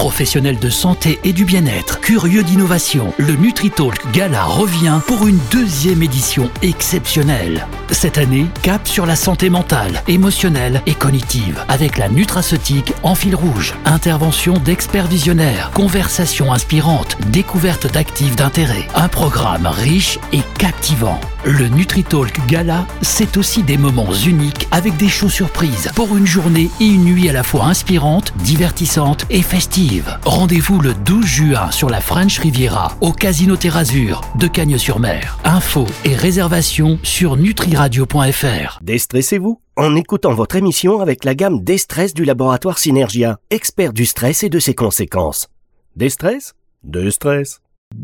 Professionnels de santé et du bien-être, curieux d'innovation, le NutriTalk Gala revient pour une deuxième édition exceptionnelle. Cette année, cap sur la santé mentale, émotionnelle et cognitive, avec la nutraceutique en fil rouge. Intervention d'experts visionnaires, conversations inspirantes, découverte d'actifs d'intérêt. Un programme riche et captivant. Le NutriTalk Gala, c'est aussi des moments uniques avec des shows surprises pour une journée et une nuit à la fois inspirantes, divertissantes et festives. Rendez-vous le 12 juin sur la French Riviera au Casino Terre Azur de Cagnes-sur-Mer. Infos et réservations sur nutriradio.fr. Déstressez-vous en écoutant votre émission avec la gamme Destress du laboratoire Synergia, expert du stress et de ses conséquences. Destress ? De stress.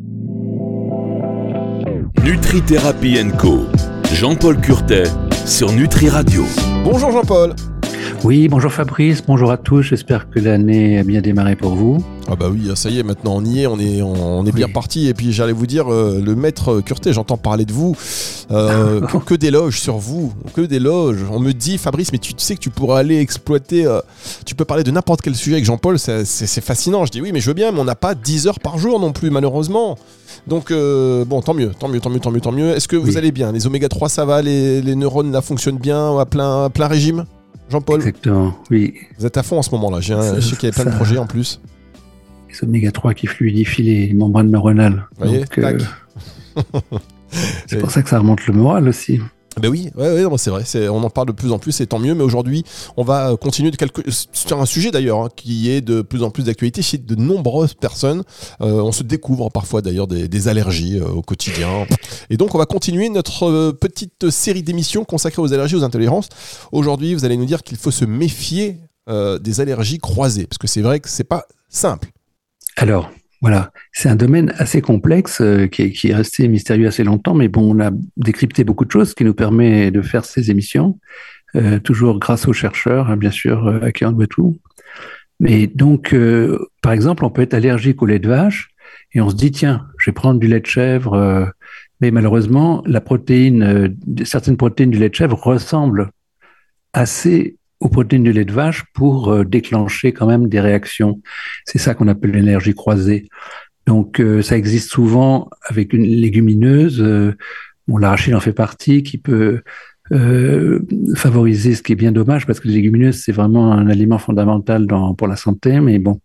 Nutri-Thérapie & Co. Jean-Paul Curtet sur Nutri Radio. Bonjour Jean-Paul. Oui, bonjour Fabrice, bonjour à tous, j'espère que l'année a bien démarré pour vous. Ah bah oui, ça y est, maintenant on y est, on est bien parti. Et puis j'allais vous dire, le maître Curtet, j'entends parler de vous, que d'éloges sur vous, que d'éloges. On me dit, Fabrice, mais tu sais que tu pourras aller exploiter, tu peux parler de n'importe quel sujet avec Jean-Paul, c'est fascinant. Je dis oui, mais je veux bien, mais on n'a pas 10 heures par jour non plus, malheureusement. Donc bon, tant mieux. Est-ce que vous allez bien ? Les oméga 3, ça va ? Les neurones là fonctionnent bien à plein régime ? Jean-Paul ? Exactement, oui. Vous êtes à fond en ce moment-là. Je sais qu'il y a plein de projets en plus. Les oméga 3 qui fluidifient les membranes neuronales. Vous voyez, tac. C'est pour ça que ça remonte le moral aussi. Ben oui, non, c'est vrai, on en parle de plus en plus et tant mieux, mais aujourd'hui on va continuer sur un sujet d'ailleurs qui est de plus en plus d'actualité chez de nombreuses personnes. On se découvre parfois d'ailleurs des allergies au quotidien, et donc on va continuer notre petite série d'émissions consacrées aux allergies, aux intolérances. Aujourd'hui vous allez nous dire qu'il faut se méfier des allergies croisées, parce que c'est vrai que c'est pas simple. Alors voilà, c'est un domaine assez complexe qui est resté mystérieux assez longtemps, mais bon, on a décrypté beaucoup de choses, ce qui nous permet de faire ces émissions, toujours grâce aux chercheurs, hein, bien sûr, à qui on doit tout. Mais donc, par exemple, on peut être allergique au lait de vache et on se dit, tiens, je vais prendre du lait de chèvre, mais malheureusement, certaines protéines du lait de chèvre ressemblent assez aux protéines du lait de vache pour déclencher quand même des réactions. C'est ça qu'on appelle l'allergie croisée. Donc ça existe souvent avec une légumineuse, l'arachide en fait partie, qui peut favoriser, ce qui est bien dommage parce que les légumineuses c'est vraiment un aliment fondamental pour la santé, mais bon.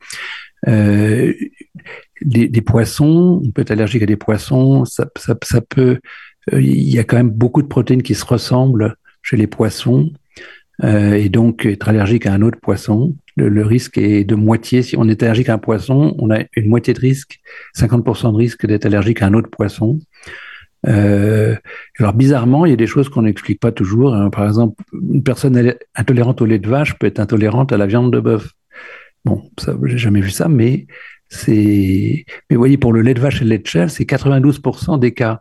Des poissons, on peut être allergique à des poissons, ça peut, il y a quand même beaucoup de protéines qui se ressemblent chez les poissons. Et donc être allergique à un autre poisson, le risque est de moitié. Si on est allergique à un poisson, on a une moitié de risque, 50% de risque d'être allergique à un autre poisson. Alors bizarrement, il y a des choses qu'on n'explique pas toujours. Par exemple, une personne intolérante au lait de vache peut être intolérante à la viande de bœuf. Bon, ça, j'ai jamais vu ça, mais vous voyez, pour le lait de vache et le lait de chèvre, c'est 92% des cas.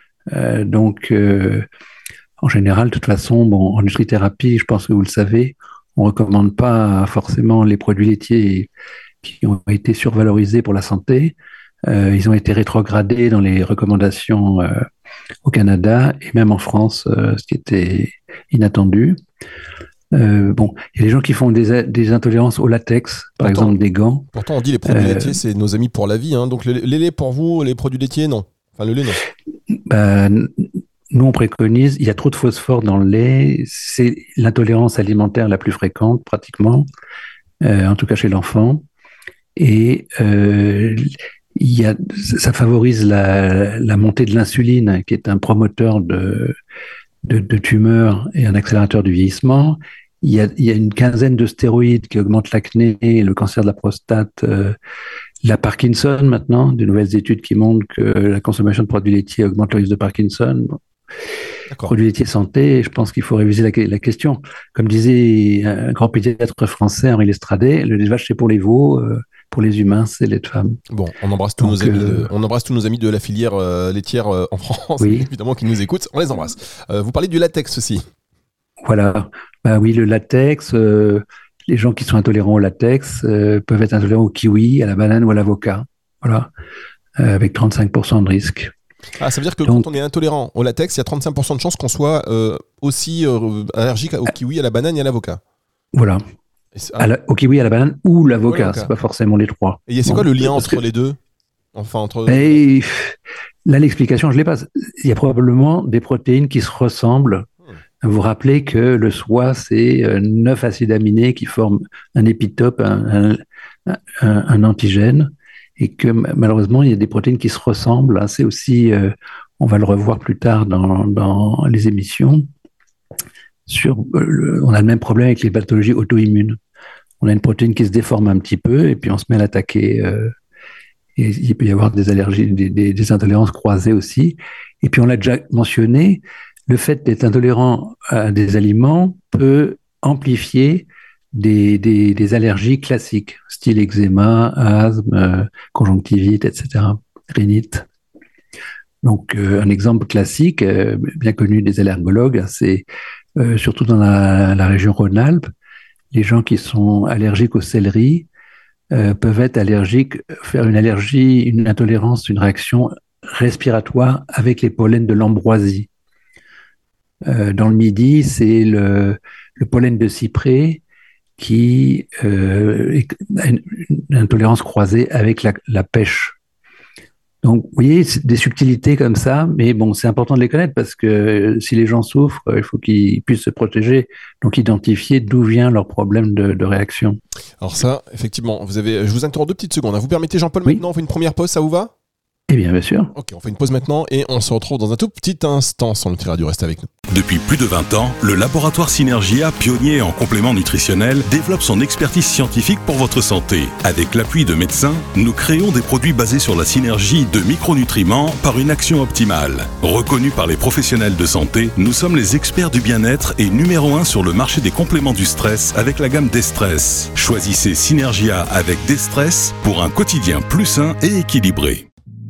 En général, de toute façon, en nutrithérapie, je pense que vous le savez, on ne recommande pas forcément les produits laitiers qui ont été survalorisés pour la santé. Ils ont été rétrogradés dans les recommandations au Canada et même en France, ce qui était inattendu. Il y a des gens qui font des intolérances au latex, par exemple des gants. Pourtant, on dit les produits laitiers, c'est nos amis pour la vie. Hein. Donc, les laits pour vous, les produits laitiers, non. Enfin, le lait, non. Nous, on préconise, il y a trop de phosphore dans le lait, c'est l'intolérance alimentaire la plus fréquente, pratiquement, en tout cas chez l'enfant. Et ça favorise la montée de l'insuline, qui est un promoteur de tumeurs et un accélérateur du vieillissement. Il y a une quinzaine de stéroïdes qui augmentent l'acné, le cancer de la prostate, la Parkinson maintenant, de nouvelles études qui montrent que la consommation de produits laitiers augmente le risque de Parkinson. D'accord. Produits laitiers santé, je pense qu'il faut réviser la question. Comme disait un grand pédiatre français, Henri Lestradet, le lait de vache c'est pour les veaux, pour les humains c'est lait de femme. Bon, on embrasse tous nos amis de la filière laitière en France, oui. Évidemment, qui nous écoutent, on les embrasse. Vous parlez du latex aussi. Voilà, oui, le latex, les gens qui sont intolérants au latex peuvent être intolérants au kiwi, à la banane ou à l'avocat, voilà, avec 35% de risque. Ah, ça veut dire que quand on est intolérant au latex, il y a 35% de chances qu'on soit aussi allergique au kiwi, à la banane et à l'avocat. Voilà. Au kiwi, à la banane ou l'avocat. C'est pas forcément les trois. Et c'est quoi le lien entre les deux? Enfin, entre... Et là, l'explication, je l'ai pas. Il y a probablement des protéines qui se ressemblent. Vous vous rappelez que le soie, c'est 9 acides aminés qui forment un épitope, un antigène, et que malheureusement, il y a des protéines qui se ressemblent. C'est aussi, on va le revoir plus tard dans les émissions, on a le même problème avec les pathologies auto-immunes. On a une protéine qui se déforme un petit peu, et puis on se met à l'attaquer. Et il peut y avoir des allergies, des intolérances croisées aussi. Et puis on l'a déjà mentionné, le fait d'être intolérant à des aliments peut amplifier des allergies classiques, style eczéma, asthme, conjonctivite, etc., rhinite. Donc, un exemple classique, bien connu des allergologues, c'est surtout dans la région Rhône-Alpes, les gens qui sont allergiques au céleri peuvent être allergiques, faire une allergie, une intolérance, une réaction respiratoire avec les pollens de l'ambroisie. Dans le Midi, c'est le pollen de cyprès qui a une intolérance croisée avec la pêche. Donc, vous voyez, c'est des subtilités comme ça, mais bon, c'est important de les connaître parce que si les gens souffrent, il faut qu'ils puissent se protéger, donc identifier d'où vient leur problème de réaction. Alors ça, effectivement, je vous interromps 2 petites secondes. Vous permettez, Jean-Paul, maintenant, on fait une première pause, ça vous va ? Eh bien sûr. Ok, on fait une pause maintenant et on se retrouve dans un tout petit instant sur Nutri Radio. Restez avec nous. Depuis plus de 20 ans, le laboratoire Synergia, pionnier en compléments nutritionnels, développe son expertise scientifique pour votre santé. Avec l'appui de médecins, nous créons des produits basés sur la synergie de micronutriments par une action optimale. Reconnus par les professionnels de santé, nous sommes les experts du bien-être et numéro 1 sur le marché des compléments du stress avec la gamme Destress. Choisissez Synergia avec Destress pour un quotidien plus sain et équilibré.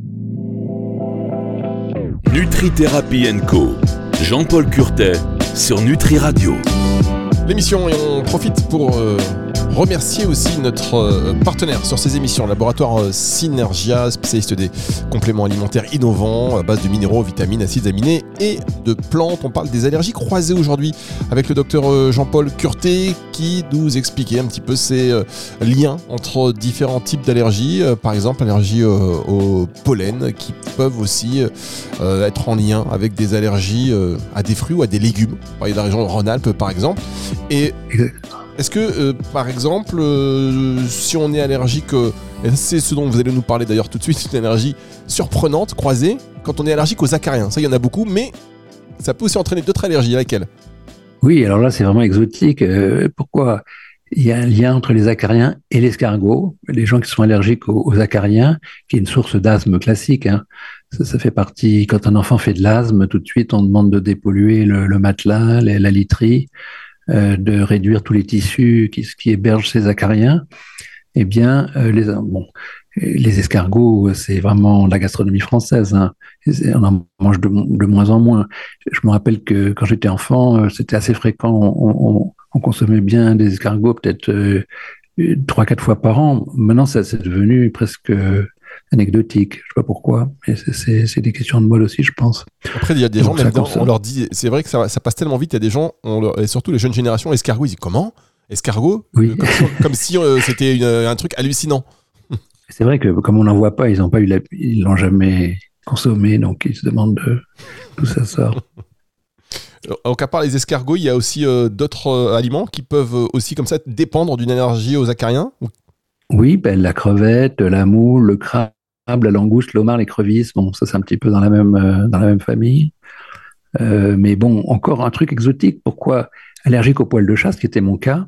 Nutri-Thérapie & Co. Jean-Paul Curtet sur Nutri Radio. L'émission, et on profite pour remercier aussi notre partenaire sur ces émissions, laboratoire Synergia, spécialiste des compléments alimentaires innovants à base de minéraux, vitamines, acides aminés et de plantes. On parle des allergies croisées aujourd'hui avec le docteur Jean-Paul Curtet qui nous expliquait un petit peu ces liens entre différents types d'allergies, par exemple l'allergie au pollen qui peuvent aussi être en lien avec des allergies à des fruits ou à des légumes. On parlait de la région Rhône-Alpes par exemple. Et est-ce que, par exemple, si on est allergique, et c'est ce dont vous allez nous parler d'ailleurs tout de suite, une allergie surprenante, croisée, quand on est allergique aux acariens, ça il y en a beaucoup, mais ça peut aussi entraîner d'autres allergies, laquelle ? Oui, alors là c'est vraiment exotique. Pourquoi ? Il y a un lien entre les acariens et l'escargot. Les gens qui sont allergiques aux acariens, qui est une source d'asthme classique, hein. Ça fait partie, quand un enfant fait de l'asthme, tout de suite on demande de dépolluer le matelas, la literie, de réduire tous les tissus qui hébergent ces acariens. Eh bien, les escargots, c'est vraiment la gastronomie française, hein. On en mange de moins en moins. Je me rappelle que quand j'étais enfant, c'était assez fréquent. On consommait bien des escargots, peut-être 3-4 fois par an. Maintenant, c'est devenu presque anecdotique. Je sais pas pourquoi, mais c'est des questions de mode aussi, je pense. Après, il y a des gens, même on leur dit, c'est vrai que ça passe tellement vite, il y a des gens, et surtout les jeunes générations, escargots, ils disent comment ? Escargot ? Oui. Comme si c'était un truc hallucinant. C'est vrai que comme on n'en voit pas, ils l'ont jamais consommé, donc ils se demandent d'où ça sort. Donc à part les escargots, il y a aussi d'autres aliments qui peuvent aussi comme ça dépendre d'une allergie aux acariens ? Oui, la crevette, la moule, le crabe, la langouste, l'homard, l'écrevisse. Bon, ça c'est un petit peu dans la même famille. Mais bon, encore un truc exotique. Pourquoi allergique au poil de chat, ce qui était mon cas,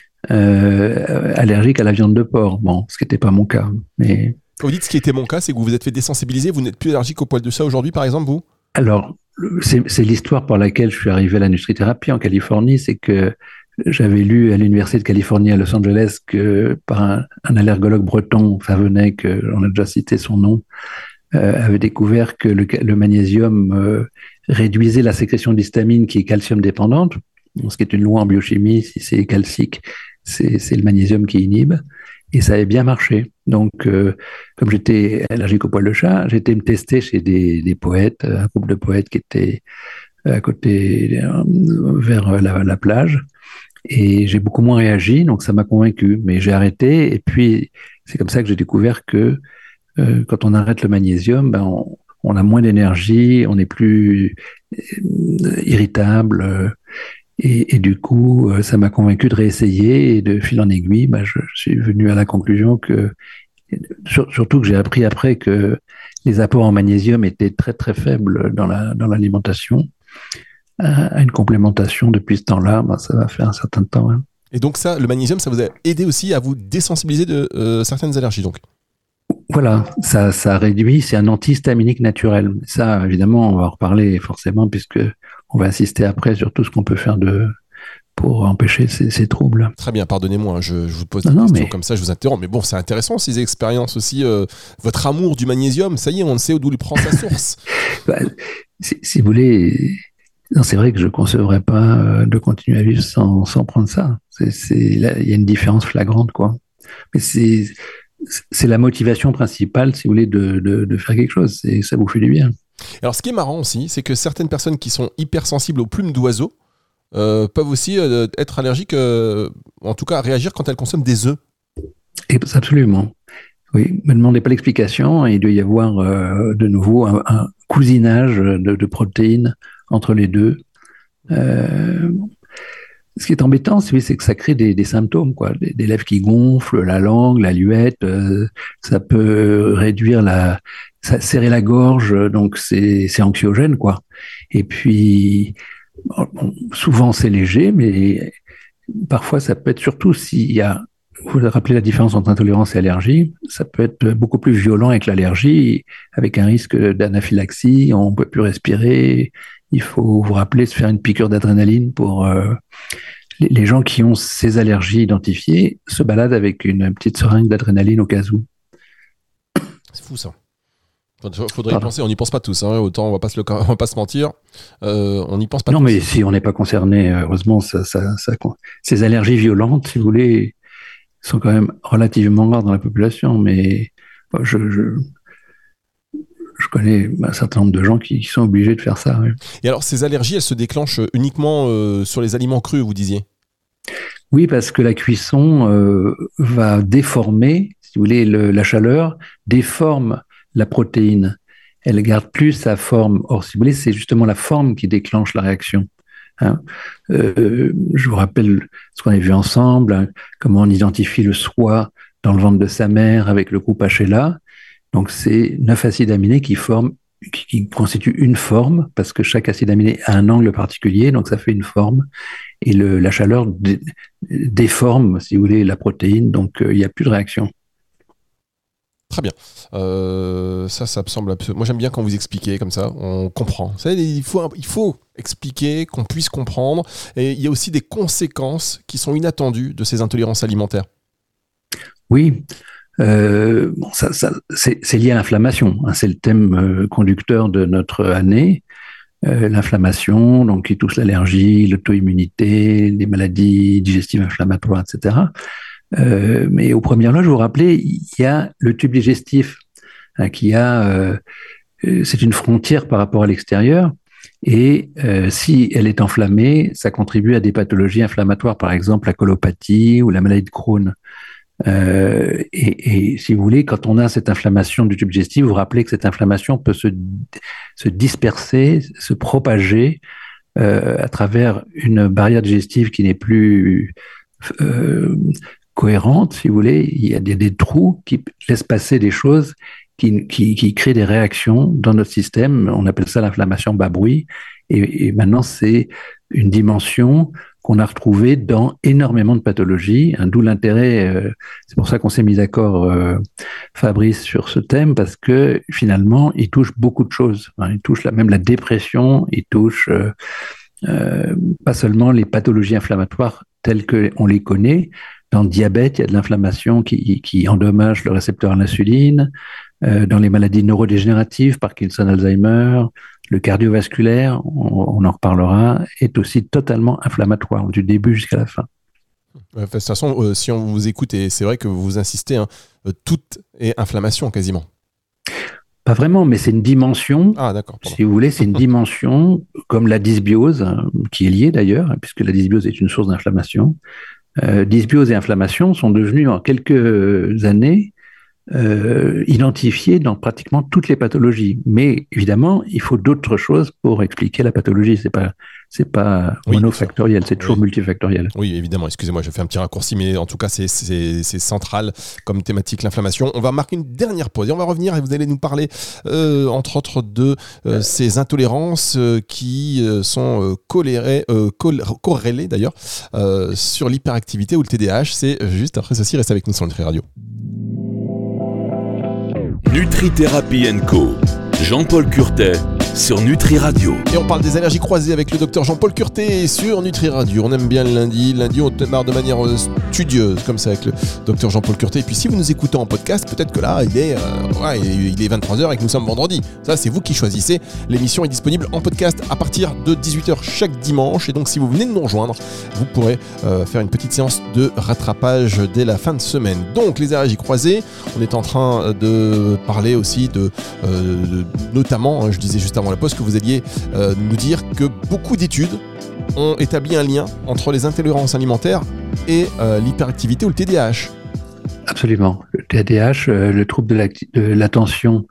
allergique à la viande de porc. Bon, ce qui n'était pas mon cas. Mais quand vous dites ce qui était mon cas, c'est que vous vous êtes fait désensibiliser. Vous n'êtes plus allergique au poil de chat aujourd'hui, par exemple, vous ? Alors, c'est l'histoire par laquelle je suis arrivé à la nutrithérapie en Californie. C'est que j'avais lu à l'Université de Californie à Los Angeles que par un allergologue breton, Favonnet, on a déjà cité son nom, avait découvert que le magnésium réduisait la sécrétion d'histamine qui est calcium dépendante. Ce qui est une loi en biochimie, si c'est calcique, c'est le magnésium qui inhibe. Et ça avait bien marché. Donc, comme j'étais allergique au poil de chat, j'ai été me tester chez des poètes, un groupe de poètes qui étaient à côté, vers la plage. Et j'ai beaucoup moins réagi, donc ça m'a convaincu. Mais j'ai arrêté, et puis c'est comme ça que j'ai découvert que quand on arrête le magnésium, on a moins d'énergie, on est plus irritable. Et du coup, ça m'a convaincu de réessayer, et de fil en aiguille, je suis venu à la conclusion que, surtout que j'ai appris après que les apports en magnésium étaient très très faibles dans l'alimentation, à une complémentation depuis ce temps-là, ça va faire un certain temps. Hein. Et donc ça, le magnésium, ça vous a aidé aussi à vous désensibiliser de certaines allergies, donc? Voilà, ça réduit, c'est un antihistaminique naturel. Ça, évidemment, on va en reparler forcément, puisque on va insister après sur tout ce qu'on peut faire pour empêcher ces troubles. Très bien, pardonnez-moi, je vous pose des questions comme ça, je vous interromps. Mais bon, c'est intéressant ces expériences aussi. Votre amour du magnésium, ça y est, on sait d'où il prend sa source. Si vous voulez, non, c'est vrai que je ne concevrais pas de continuer à vivre sans prendre ça. Il y a une différence flagrante, quoi. Mais c'est la motivation principale, si vous voulez, de faire quelque chose. Ça vous fait du bien. Alors, ce qui est marrant aussi, c'est que certaines personnes qui sont hypersensibles aux plumes d'oiseaux peuvent aussi être allergiques, en tout cas réagir quand elles consomment des œufs. Absolument. Oui, ne me demandez pas l'explication. Il doit y avoir de nouveau un cousinage de protéines entre les deux. Ce qui est embêtant, c'est que ça crée des symptômes, quoi. Des lèvres qui gonflent, la langue, la luette, ça peut réduire serrer la gorge, donc c'est anxiogène, quoi. Et puis, souvent c'est léger, mais parfois ça peut être, surtout s'il y a, vous vous rappelez la différence entre intolérance et allergie, ça peut être beaucoup plus violent avec l'allergie, avec un risque d'anaphylaxie, on ne peut plus respirer. Il faut vous rappeler de se faire une piqûre d'adrénaline pour les gens qui ont ces allergies identifiées se baladent avec une petite seringue d'adrénaline au cas où. C'est fou ça. Faudrait y penser. On n'y pense pas tous. Hein. Autant on va pas se mentir. On n'y pense pas. Non, tous. Mais si on n'est pas concerné, heureusement, ces allergies violentes, si vous voulez, sont quand même relativement rares dans la population. Mais je connais un certain nombre de gens qui sont obligés de faire ça. Oui. Et alors, ces allergies, elles se déclenchent uniquement sur les aliments crus, vous disiez ? Oui, parce que la cuisson va déformer, si vous voulez, la chaleur déforme la protéine. Elle garde plus sa forme. Or, si vous voulez, c'est justement la forme qui déclenche la réaction. Hein. Je vous rappelle ce qu'on a vu ensemble, hein, comment on identifie le soie dans le ventre de sa mère avec le groupe HLA. Donc, c'est 9 acides aminés qui constituent une forme, parce que chaque acide aminé a un angle particulier, donc ça fait une forme. Et la chaleur déforme, si vous voulez, la protéine, donc il n'y a plus de réaction. Très bien. Ça me semble absolument. Moi, j'aime bien quand vous expliquez comme ça, on comprend. Vous savez, il faut expliquer, qu'on puisse comprendre. Et il y a aussi des conséquences qui sont inattendues de ces intolérances alimentaires. Oui. C'est lié à l'inflammation. Hein, c'est le thème conducteur de notre année. L'inflammation, donc qui touche l'allergie, l'auto-immunité, les maladies digestives inflammatoires, etc. Mais aux premières loges, je vous rappelez, il y a le tube digestif, hein, c'est une frontière par rapport à l'extérieur. Et si elle est enflammée, ça contribue à des pathologies inflammatoires, par exemple la colopathie ou la maladie de Crohn. Et si vous voulez, quand on a cette inflammation du tube digestif, vous vous rappelez que cette inflammation peut se disperser, se propager à travers une barrière digestive qui n'est plus cohérente, si vous voulez. Il y a des trous qui laissent passer des choses qui créent des réactions dans notre système. On appelle ça l'inflammation bas bruit. Et maintenant, c'est une dimension qu'on a retrouvée dans énormément de pathologies, hein, d'où l'intérêt, c'est pour ça qu'on s'est mis d'accord, Fabrice, sur ce thème, parce que finalement, il touche beaucoup de choses. Hein, il touche même la dépression, il touche pas seulement les pathologies inflammatoires telles qu'on les connaît. Dans le diabète, il y a de l'inflammation qui endommage le récepteur à l'insuline. Dans les maladies neurodégénératives, Parkinson, Alzheimer, le cardiovasculaire, on en reparlera, est aussi totalement inflammatoire, du début jusqu'à la fin. De toute façon, si on vous écoute, et c'est vrai que vous insistez, hein, tout est inflammation quasiment. Pas vraiment, mais c'est une dimension. Ah, d'accord. Pardon. Si vous voulez, c'est une dimension comme la dysbiose, qui est liée d'ailleurs, puisque la dysbiose est une source d'inflammation. Dysbiose et inflammation sont devenus en quelques années identifiés dans pratiquement toutes les pathologies. Mais évidemment, il faut d'autres choses pour expliquer la pathologie. C'est pas monofactoriel, c'est toujours multifactoriel. Oui, évidemment. Excusez-moi, je fais un petit raccourci, mais en tout cas, c'est central comme thématique, l'inflammation. On va marquer une dernière pause et on va revenir et vous allez nous parler, entre autres, de ces intolérances qui sont corrélées d'ailleurs sur l'hyperactivité ou le TDAH. C'est juste après ceci. Reste avec nous sur Nutri Radio. Nutri-Thérapie & Co. Jean-Paul Curtet sur Nutri Radio. Et on parle des allergies croisées avec le docteur Jean-Paul Curtet sur Nutri Radio. On aime bien le lundi. Lundi, on démarre de manière studieuse, comme ça, avec le docteur Jean-Paul Curtet. Et puis, si vous nous écoutez en podcast, peut-être que là, il est 23h et que nous sommes vendredi. Ça, c'est vous qui choisissez. L'émission est disponible en podcast à partir de 18h chaque dimanche. Et donc, si vous venez de nous rejoindre, vous pourrez faire une petite séance de rattrapage dès la fin de semaine. Donc, les allergies croisées, on est en train de parler aussi de notamment, je disais juste avant la pause que vous alliez nous dire que beaucoup d'études ont établi un lien entre les intolérances alimentaires et l'hyperactivité ou le TDAH. Absolument. Le TDAH, le trouble de l'attention,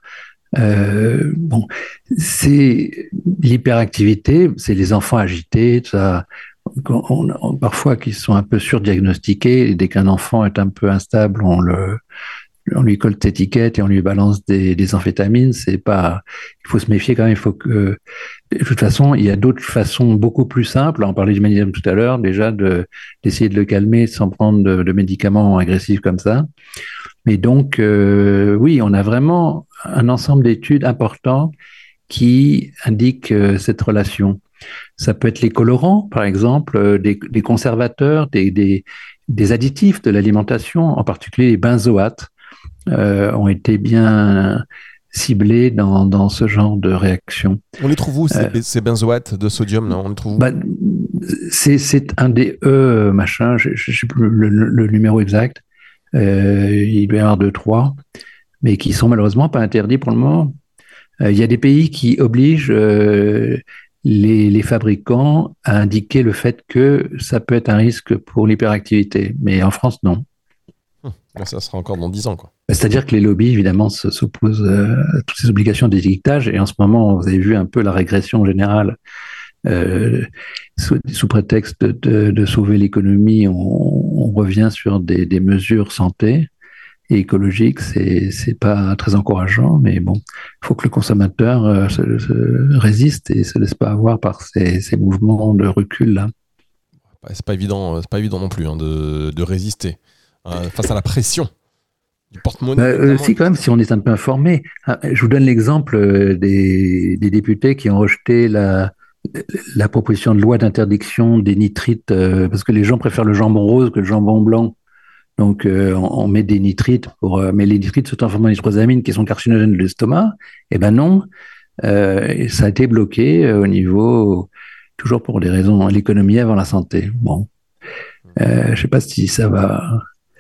c'est l'hyperactivité, c'est les enfants agités, ça. Parfois qui sont un peu surdiagnostiqués, et dès qu'un enfant est un peu instable, on lui colle cette étiquette et on lui balance des amphétamines. C'est pas, il faut se méfier quand même. Il faut que, de toute façon, il y a d'autres façons beaucoup plus simples. On parlait du magnésium tout à l'heure, déjà d'essayer de le calmer sans prendre de médicaments agressifs comme ça. Mais donc, oui, on a vraiment un ensemble d'études importants qui indiquent cette relation. Ça peut être les colorants, par exemple, des conservateurs, des additifs de l'alimentation, en particulier les benzoates. Ont été bien ciblés dans ce genre de réaction. On les trouve où, ces benzoates de sodium là, on les trouve où? C'est un des machin, je sais plus le numéro exact, il doit y avoir 2-3, mais qui sont malheureusement pas interdits pour le moment. Il y a des pays qui obligent les fabricants à indiquer le fait que ça peut être un risque pour l'hyperactivité, mais en France, non. Ça sera encore dans 10 ans, quoi. C'est-à-dire que les lobbies, évidemment, s'opposent à toutes ces obligations d'étiquetage. Et en ce moment, vous avez vu un peu la régression générale. Sous prétexte de sauver l'économie, on revient sur des mesures santé et écologiques. C'est pas très encourageant, mais bon, il faut que le consommateur se résiste et se laisse pas avoir par ces mouvements de recul là. C'est pas évident non plus de résister face à la pression du porte-monnaie. Si, quand même, si on est un peu informé. Je vous donne l'exemple des députés qui ont rejeté la proposition de loi d'interdiction des nitrites, parce que les gens préfèrent le jambon rose que le jambon blanc. Donc, on met des nitrites mais les nitrites se transforment en nitrosamines qui sont carcinogènes de l'estomac. Eh ben non, ça a été bloqué au niveau, toujours pour des raisons, l'économie avant la santé. Bon, je sais pas si ça va.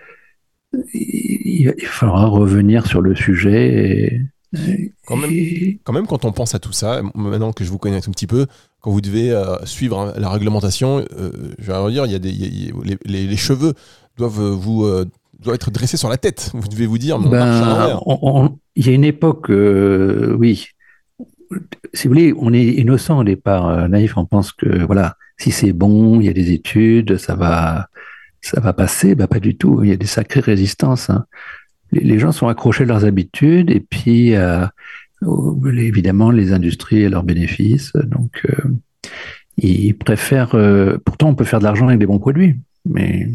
Il faudra revenir sur le sujet. Quand même, quand on pense à tout ça, maintenant que je vous connais un tout petit peu, quand vous devez suivre la réglementation, je vais dire, les cheveux doivent être dressés sur la tête. Vous devez vous dire, mais on marche à l'envers. Il y a une époque, oui. Si vous voulez, on est innocent au départ, naïf. On pense que voilà, si c'est bon, il y a des études, ça va passer. Pas du tout. Il y a des sacrées résistances. Hein. Les gens sont accrochés à leurs habitudes et puis évidemment les industries et leurs bénéfices. Donc ils préfèrent. Pourtant, on peut faire de l'argent avec des bons produits, mais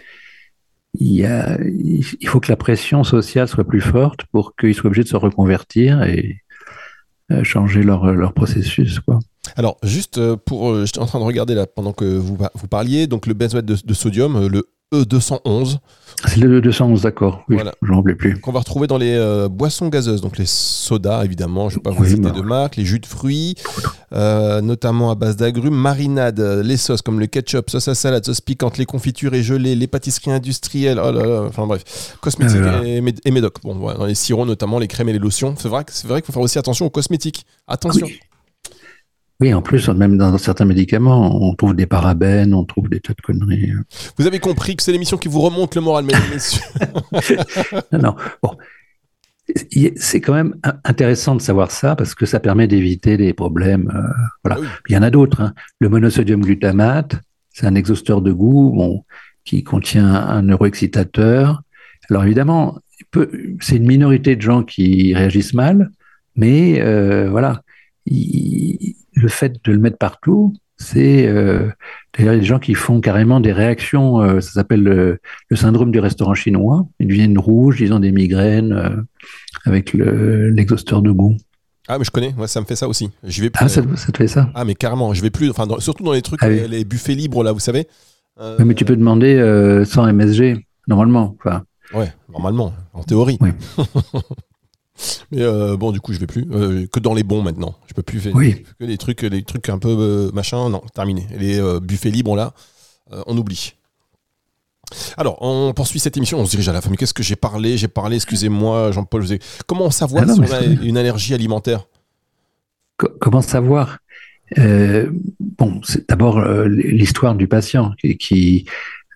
il faut que la pression sociale soit plus forte pour qu'ils soient obligés de se reconvertir et changer leur processus, quoi. Alors, juste j'étais en train de regarder là pendant que vous parliez, donc le benzoate de sodium, le E211. C'est le 211, d'accord. Oui, Voilà. je n'en rappelais plus. Qu'on va retrouver dans les boissons gazeuses, donc les sodas évidemment, je ne vais pas vous citer de marque, les jus de fruits, notamment à base d'agrumes, marinades, les sauces comme le ketchup, sauce à salade, sauce piquante, les confitures et gelées, les pâtisseries industrielles, oh là là, enfin bref, cosmétiques et médocs. Bon, voilà, dans les sirops notamment, les crèmes et les lotions. C'est vrai qu'il faut faire aussi attention aux cosmétiques. Attention. Oui, en plus, même dans certains médicaments, on trouve des parabènes, on trouve des tas de conneries. Vous avez compris que c'est l'émission qui vous remonte le moral, mesdames et messieurs. Non. Bon. C'est quand même intéressant de savoir ça parce que ça permet d'éviter des problèmes. Voilà. Oui. Il y en a d'autres. Hein. Le monosodium glutamate, c'est un exhausteur de goût qui contient un neuroexcitateur. Alors évidemment, c'est une minorité de gens qui réagissent mal, mais voilà. Le fait de le mettre partout, c'est d'ailleurs il y a des gens qui font carrément des réactions, ça s'appelle le syndrome du restaurant chinois, ils deviennent rouges, ils ont des migraines avec l'exhausteur de goût. Ah mais je connais, moi ça me fait ça aussi. Je vais plus, ça te fait ça? Ah mais carrément, je vais plus, enfin surtout dans les trucs, les buffets libres là, vous savez. Oui, mais tu peux demander sans MSG normalement. Enfin. Ouais, normalement, en théorie. Oui. Mais bon, du coup, je vais plus que dans les bons maintenant. Je peux plus faire que les trucs un peu machin. Non, terminé. Les buffets libres là, on oublie. Alors, on poursuit cette émission. On se dirige à la fin. Mais qu'est-ce que j'ai parlé, excusez-moi, Jean-Paul. Comment savoir si on a une allergie alimentaire? Comment savoir? Bon, c'est d'abord l'histoire du patient qui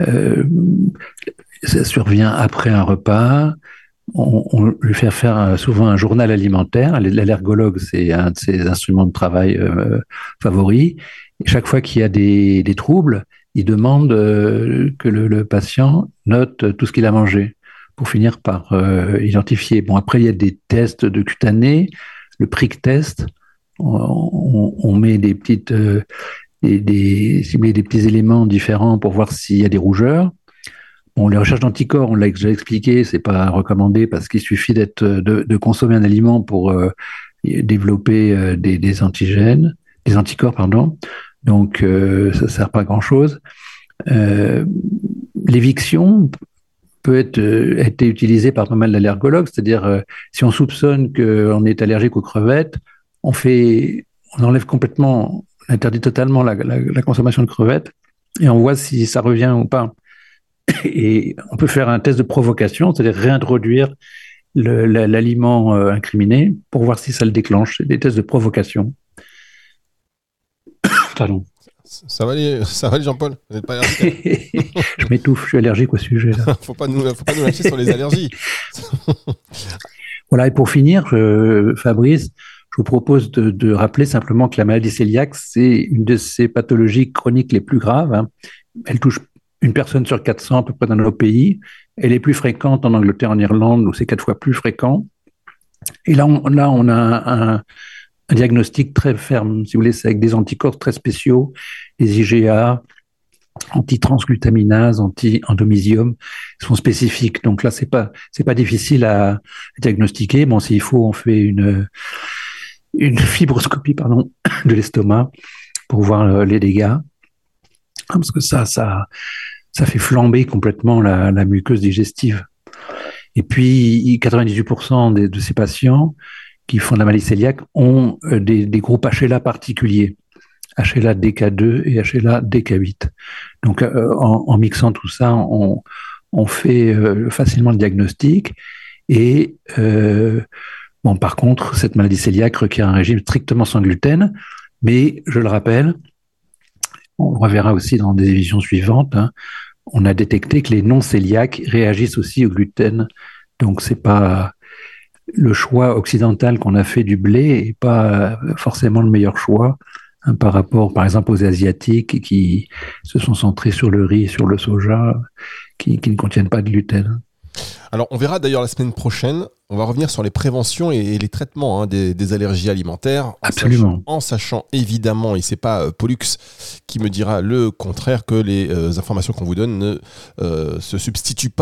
ça survient après un repas. On lui fait faire souvent un journal alimentaire. L'allergologue, c'est un de ses instruments de travail favoris. Et chaque fois qu'il y a des troubles, il demande que le patient note tout ce qu'il a mangé pour finir par identifier. Bon, après, il y a des tests de cutané, le prick test. On met des petites, des petits éléments différents pour voir s'il y a des rougeurs. Bon, les recherches d'anticorps, on l'a déjà expliqué, c'est pas recommandé parce qu'il suffit de consommer un aliment pour développer des anticorps, pardon. Donc, ça sert pas à grand chose. L'éviction peut être utilisée par pas mal d'allergologues, c'est-à-dire si on soupçonne qu'on est allergique aux crevettes, on enlève complètement, on interdit totalement la consommation de crevettes et on voit si ça revient ou pas. Et on peut faire un test de provocation, c'est-à-dire réintroduire l'aliment incriminé pour voir si ça le déclenche. C'est des tests de provocation. Pardon. Ça va aller Jean-Paul? Vous n'êtes pas allergique? Je m'étouffe, je suis allergique au sujet. Là. Faut pas nous lâcher sur les allergies. Voilà, et pour finir, Fabrice, je vous propose de rappeler simplement que la maladie cœliaque, c'est une de ces pathologies chroniques les plus graves. Hein. Elle touche une personne sur 400 à peu près dans nos pays. Elle est plus fréquente en Angleterre, en Irlande, où c'est 4 fois plus fréquent. Et là, on a un diagnostic très ferme, si vous voulez, c'est avec des anticorps très spéciaux, les IgA, anti-transglutaminase, anti-endomysium, sont spécifiques. Donc là, c'est pas difficile à diagnostiquer. Bon, s'il faut, on fait une fibroscopie, de l'estomac pour voir les dégâts. Parce que ça fait flamber complètement la muqueuse digestive. Et puis, 98% de ces patients qui font de la maladie cœliaque ont des groupes HLA particuliers, HLA DK2 et HLA DK8. Donc, en mixant tout ça, on fait facilement le diagnostic. Et bon, par contre, cette maladie cœliaque requiert un régime strictement sans gluten. Mais, je le rappelle, on reverra aussi dans des émissions suivantes, hein, on a détecté que les non-cœliaques réagissent aussi au gluten. Donc, c'est pas le choix occidental qu'on a fait du blé et pas forcément le meilleur choix hein, par rapport, par exemple, aux Asiatiques qui se sont centrés sur le riz et sur le soja qui ne contiennent pas de gluten. Alors, on verra d'ailleurs la semaine prochaine, on va revenir sur les préventions et les traitements hein, des allergies alimentaires. Absolument. En sachant évidemment, et c'est pas Pollux qui me dira le contraire, que les informations qu'on vous donne ne se substituent pas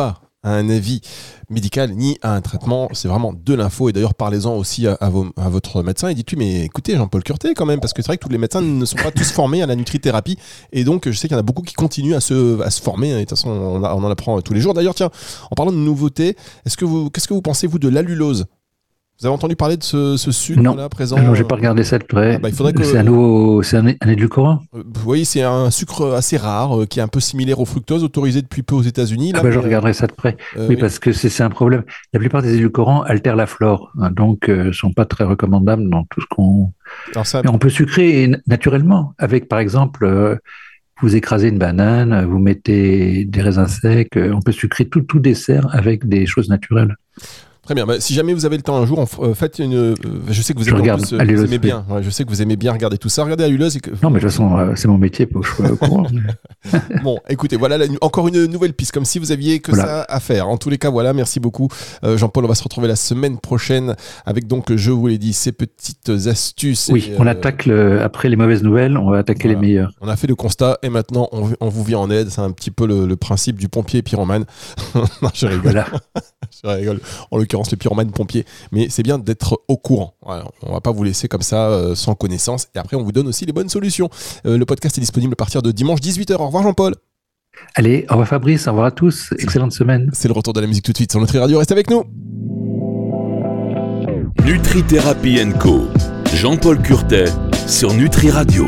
à un avis médical ni à un traitement, c'est vraiment de l'info. Et d'ailleurs, parlez-en aussi à votre médecin et dites-lui, mais écoutez, Jean-Paul Curtet quand même, parce que c'est vrai que tous les médecins ne sont pas tous formés à la nutrithérapie, et donc je sais qu'il y en a beaucoup qui continuent à se former, et de toute façon on en apprend tous les jours. D'ailleurs, tiens, en parlant de nouveautés, qu'est-ce que vous pensez, vous, de l'allulose ? Vous avez entendu parler de ce sucre-là présent ? Non, j'ai pas regardé ça de près. Il faudrait que... C'est un édulcorant ? Oui, c'est un sucre assez rare, qui est un peu similaire au fructose, autorisé depuis peu aux États-Unis. Je regarderai ça de près. Oui, parce que c'est un problème. La plupart des édulcorants altèrent la flore, hein, donc sont pas très recommandables dans tout ce qu'on... Mais on peut sucrer naturellement, avec par exemple... vous écrasez une banane, vous mettez des raisins secs, on peut sucrer tout dessert avec des choses naturelles. Très bien. Si jamais vous avez le temps un jour, faites une. Je sais que vous aimez bien. Ouais, je sais que vous aimez bien regarder tout ça. Regardez Alluleuse. Non, mais de toute façon, c'est mon métier pour que je sois au courant. Bon, écoutez, voilà encore une nouvelle piste, comme si vous aviez que ça à faire. En tous les cas, voilà, merci beaucoup, Jean-Paul. On va se retrouver la semaine prochaine avec, donc, je vous l'ai dit, ces petites astuces. Oui, on attaque après les mauvaises nouvelles, on va attaquer les meilleures. On a fait le constat et maintenant on vous vient en aide. C'est un petit peu le principe du pompier pyromane. Non, je rigole. Voilà. Je rigole. En l'occurrence, le pyromane pompier. Mais c'est bien d'être au courant. Voilà. On va pas vous laisser comme ça sans connaissance. Et après, on vous donne aussi les bonnes solutions. Le podcast est disponible à partir de dimanche 18h. Au revoir, Jean-Paul. Allez, au revoir Fabrice, au revoir à tous. Excellente semaine. C'est le retour de la musique tout de suite sur Nutri Radio. Restez avec nous. Nutrithérapie & Co. Jean-Paul Curtet sur Nutri Radio.